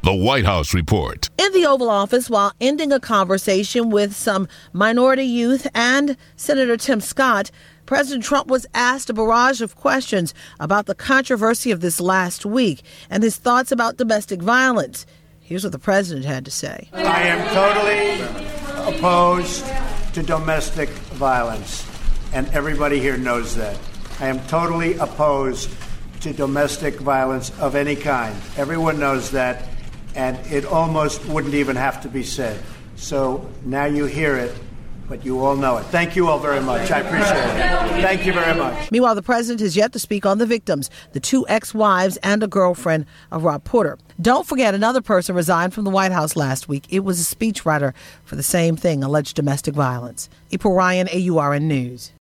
The White House Report. In the Oval Office, while ending a conversation with some minority youth and Senator Tim Scott, President Trump was asked a barrage of questions about the controversy of this last week and his thoughts about domestic violence. Here's what the president had to say. I am totally opposed to domestic violence, and everybody here knows that. I am totally opposed to domestic violence of any kind. Everyone knows that, and it almost wouldn't even have to be said. So now you hear it, but you all know it. Thank you all very much. I appreciate it. Thank you very much. Meanwhile, the president has yet to speak on the victims, the two ex-wives and a girlfriend of Rob Porter. Don't forget, another person resigned from the White House last week. It was a speechwriter for the same thing, alleged domestic violence. April Ryan, AURN News.